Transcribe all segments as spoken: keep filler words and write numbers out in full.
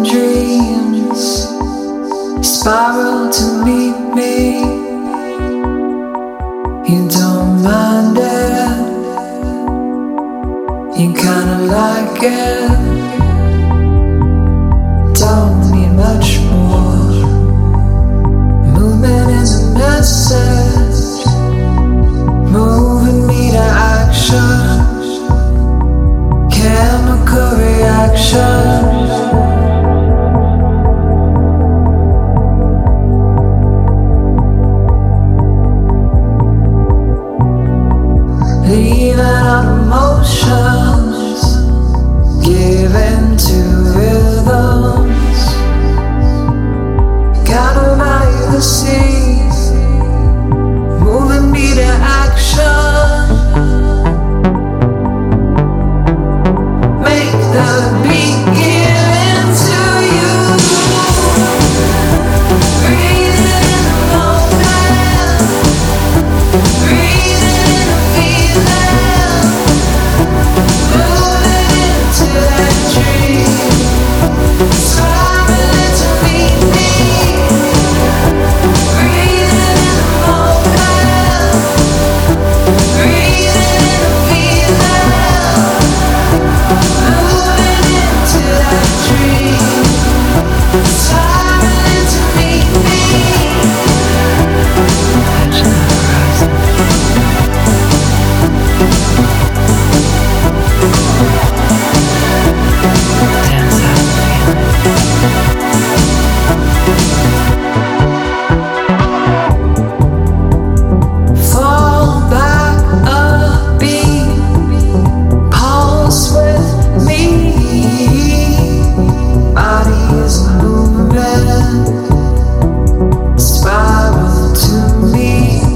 dreams spiral to meet me. You don't mind it, you kinda like it. Don't need much more. Movement is a message, moving me to action. Chemical reactions. Leaving out emotions, giving to rhythms. Gotta value the seas, moving me to action. Make the beat give into you. Breathing in the moment, breathing in the feeling, moving into that dream, smiling to meet me. Breathing in the moment, breathing in the feeling, moving into that dream, smiling to meet me. Edge of the horizon. Dance out the feeling. Fall back a beat, pulse with me. Body is moving, spiral to me.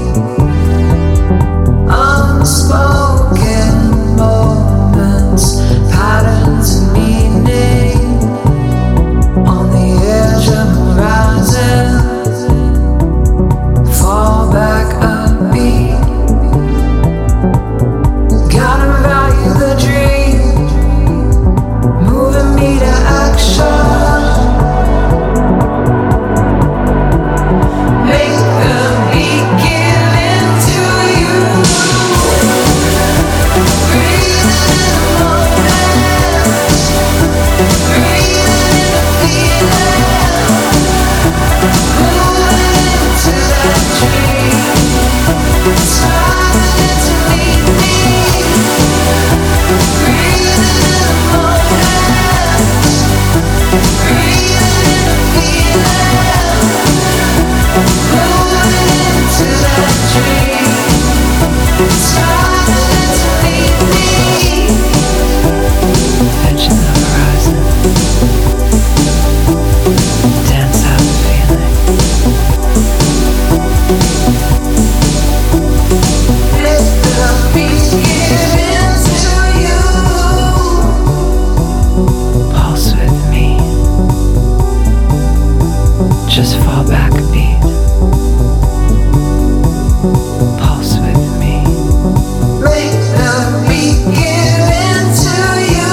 Unspoken moments, patterns and meaning. On the edge of the horizon, fall back a beat. Gotta value the dream, moving me to action. Make the beat give into you. Breathing in the moment, breathing in the feeling, moving into that dream, smiling to meet me. Breathing in the moment, breathing in the feeling, moving into that dream, smiling to meet me. Edge of the horizon. Dance out the feeling. Let the beat give into you. Pulse with me. Just fall back a beat. Pulse with me. Make the beat give into you.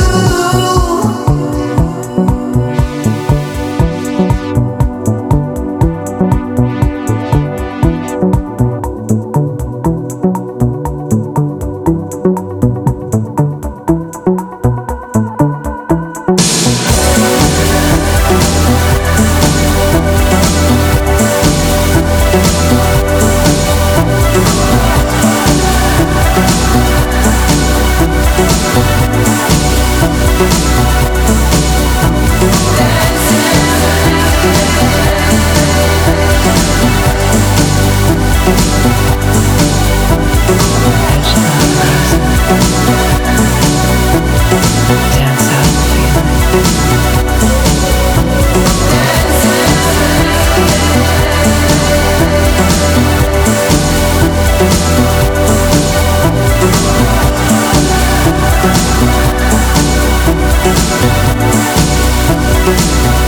Dance out the feeling.